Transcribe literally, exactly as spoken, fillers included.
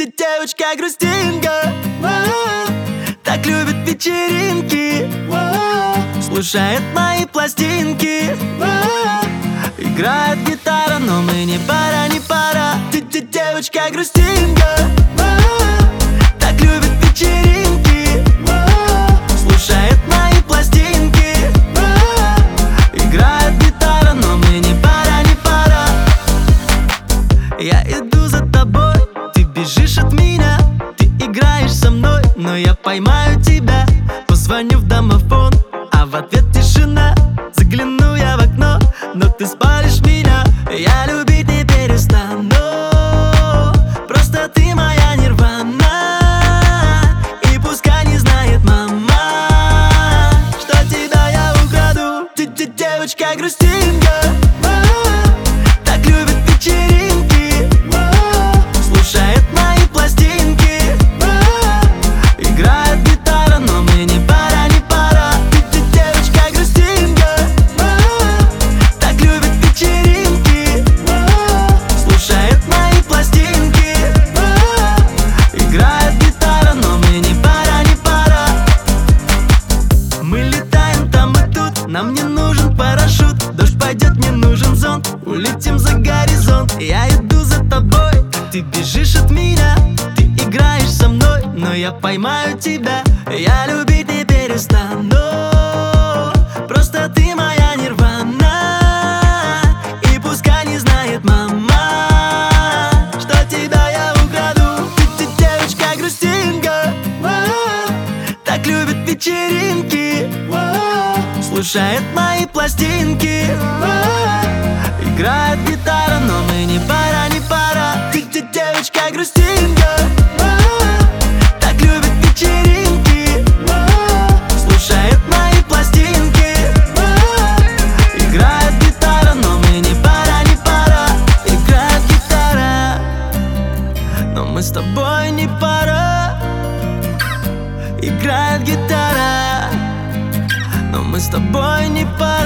Девочка-грустинка, так любит вечеринки, слушает мои пластинки, играет гитара, но мы не пара, не пара. Девочка-грустинка, так любит вечеринки, слушает мои пластинки, играет гитара, но мы не пара, не пара. Я иду за тобой, ты бежишь от меня, ты играешь со мной, но я поймаю тебя. Позвоню в домофон, а в ответ тишина. Загляну я в окно, но ты спалишь меня. Я любить не перестану, просто ты моя нирвана. И пускай не знает мама, что тебя я украду. Девочка-грустинка, так любит вечеринки, слушает мои пластинки, играет гитара, но мы не пара, не пара. Девочка-грустинка, так любит вечеринки, слушает мои пластинки, играет гитара, но мы не пара, не пара. Мы летаем там и тут, нам не нужен парашют. Дождь пойдет, не нужен зонт, улетим за горизонт. Я иду за тобой, ты бежишь от меня, ты играешь со мной, но я поймаю тебя. Я любить не перестану, просто ты моя нирвана. И пускай не знает мама, что тебя я украду. Девочка-грустинка, так любит вечеринки, слушает мои пластинки, играет гитара, но мы не пара, не пара. Девочка-грустинка, так любит вечеринки, слушает мои пластинки, играет гитара, но мы не пара, не пара. Играет гитара, но мы с тобой не пара. Играет гитара, но мы с тобой не пара.